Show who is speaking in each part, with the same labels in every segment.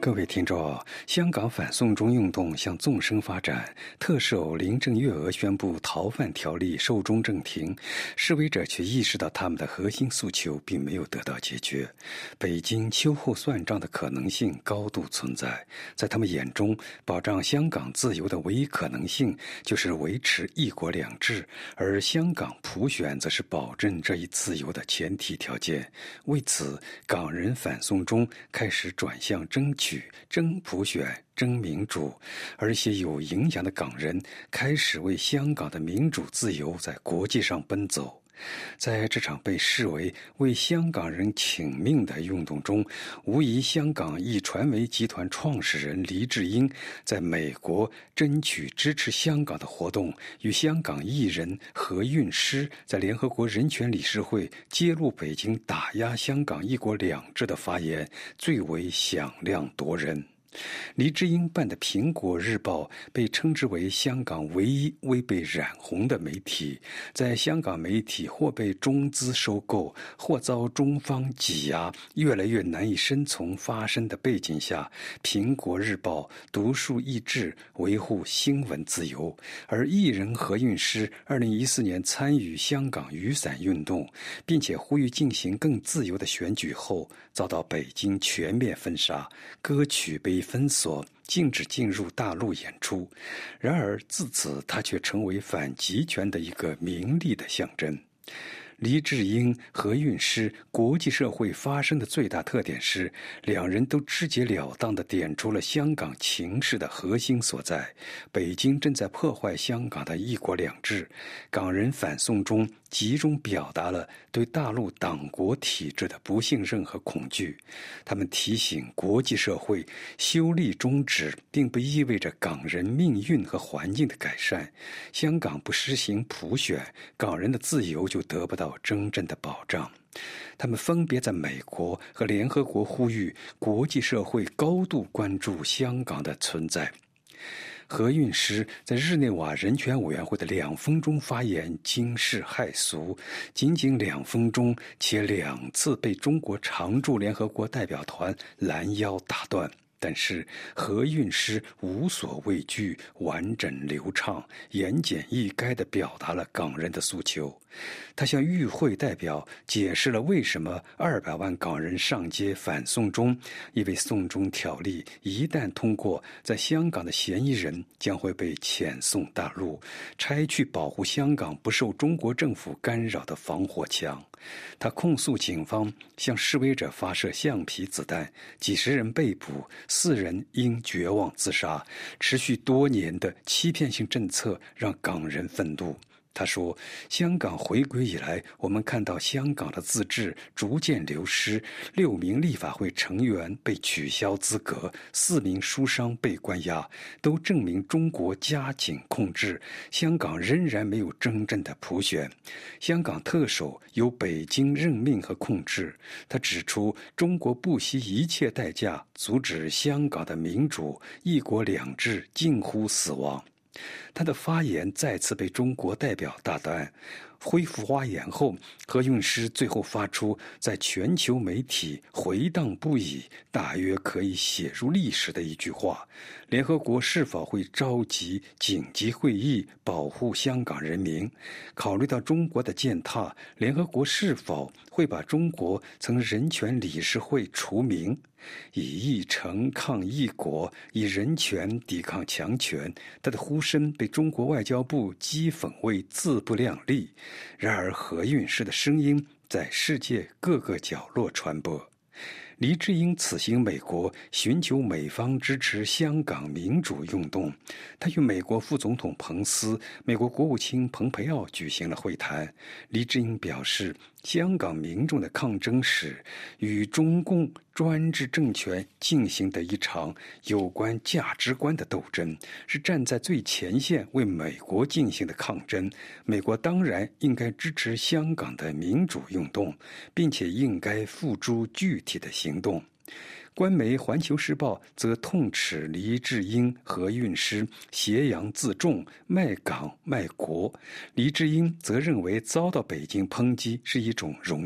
Speaker 1: 各位听众，香港反送中运动向纵深发展，特首林郑月娥宣布逃犯条例寿终正寝，示威者却意识到他们的核心诉求并没有得到解决。北京秋后算账的可能性高度存在，在他们眼中，保障香港自由的唯一可能性就是维持一国两制，而香港普选则是保证这一自由的前提条件。为此，港人反送中开始转向争取争普选、争民主，而一些有影响的港人开始为香港的民主自由在国际上奔走。在这场被视为为香港人请命的运动中，无疑香港一传媒集团创始人黎智英在美国争取支持香港的活动，与香港艺人何韵诗在联合国人权理事会揭露北京打压香港一国两制的发言最为响亮夺人。黎智英办的《苹果日报》被称之为香港唯一未被染红的媒体，在香港媒体或被中资收购，或遭中方挤压，越来越难以生存发生的背景下，《苹果日报》独树一帜，维护新闻自由。而艺人何韵诗2014年参与香港雨伞运动，并且呼吁进行更自由的选举后，遭到北京全面封杀，歌曲被封锁，禁止进入大陆演出。然而自此他却成为反极权的一个名利的象征。黎智英、何韵诗国际社会发声的最大特点是，两人都直截了当地点出了香港情势的核心所在：北京正在破坏香港的一国两制。港人反送中集中表达了对大陆党国体制的不信任和恐惧。他们提醒国际社会，修例终止并不意味着港人命运和环境的改善。香港不实行普选，港人的自由就得不到真正的保障。他们分别在美国和联合国呼吁国际社会高度关注香港的存在。何韵诗在日内瓦人权委员会的2分钟发言惊世骇俗，仅仅2分钟，且2次被中国常驻联合国代表团拦腰打断。但是何韵诗无所畏惧，完整流畅、言简意赅地表达了港人的诉求。他向与会代表解释了为什么200万港人上街反送中，因为送中条例一旦通过，在香港的嫌疑人将会被遣送大陆，拆去保护香港不受中国政府干扰的防火墙。他控诉警方向示威者发射橡皮子弹，几十人被捕，4人因绝望自杀。持续多年的欺骗性政策让港人愤怒。他说，香港回归以来，我们看到香港的自治逐渐流失，6名立法会成员被取消资格，4名书商被关押，都证明中国加紧控制，香港仍然没有真正的普选。香港特首由北京任命和控制。他指出，中国不惜一切代价阻止香港的民主，一国两制近乎死亡。他的发言再次被中国代表打断。恢复发言后，何韵诗最后发出在全球媒体回荡不已，大约可以写入历史的一句话：联合国是否会召集紧急会议保护香港人民？考虑到中国的践踏，联合国是否会把中国从人权理事会除名？以议程抗议国，以人权抵抗强权，他的呼声被中国外交部讥讽为自不量力。然而何韵诗的声音在世界各个角落传播。黎智英此行美国，寻求美方支持香港民主运动。他与美国副总统彭斯、美国国务卿蓬佩奥举行了会谈。黎智英表示，香港民众的抗争是与中共专制政权进行的一场有关价值观的斗争，是站在最前线为美国进行的抗争。美国当然应该支持香港的民主运动，并且应该付诸具体的行动。官媒《环球时报》则痛斥黎智英、何韵诗挟洋自重、卖港卖国。黎智英则认为遭到北京抨击是一种荣幸。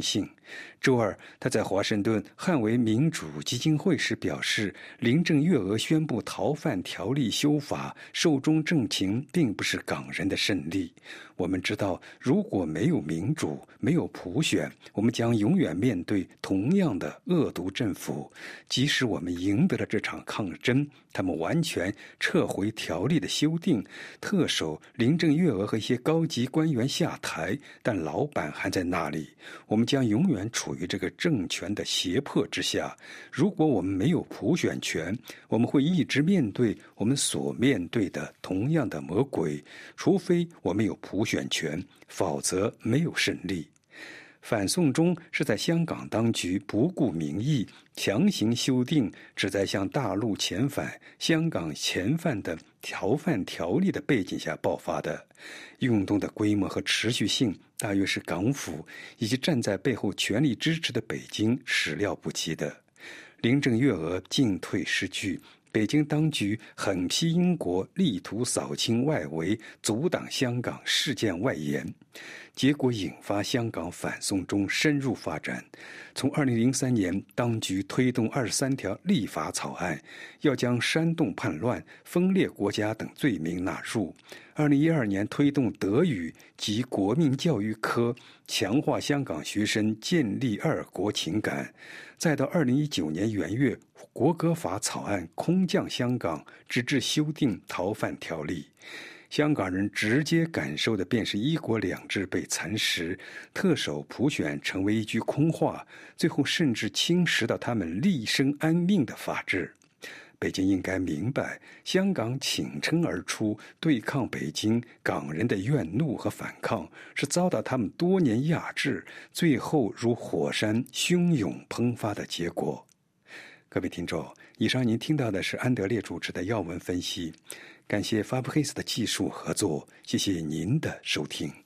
Speaker 1: 周二，他在华盛顿捍卫民主基金会时表示，林郑月娥宣布逃犯条例修法寿终正寝，并不是港人的胜利。我们知道，如果没有民主，没有普选，我们将永远面对同样的恶毒政府。即使我们赢得了这场抗争，他们完全撤回条例的修订，特首林郑月娥和一些高级官员下台，但老板还在那里。我们将永远处于这个政权的胁迫之下。如果我们没有普选权，我们会一直面对我们所面对的同样的魔鬼，除非我们有普选权，否则没有胜利。反送中是在香港当局不顾民意强行修订旨在向大陆遣返香港嫌犯的逃犯条例的背景下爆发的。运动的规模和持续性大约是港府以及站在背后全力支持的北京始料不及的。林郑月娥进退失据，北京当局狠批英国力图扫清外围，阻挡香港事件外延，结果引发香港反送中深入发展。从2003年，当局推动23条立法草案，要将煽动叛乱、分裂国家等罪名纳入。2012年推动德语及国民教育科，强化香港学生建立二国情感。再到2019年元月，国歌法草案空降香港，直至修订逃犯条例。香港人直接感受的便是一国两制被蚕食，特首普选成为一句空话，最后甚至侵蚀到他们立身安命的法治。北京应该明白，香港挺身而出对抗北京，港人的怨怒和反抗是遭到他们多年压制，最后如火山汹涌喷发的结果。各位听众，以上您听到的是安德烈主持的要闻分析，感谢法布黑斯的技术合作，谢谢您的收听。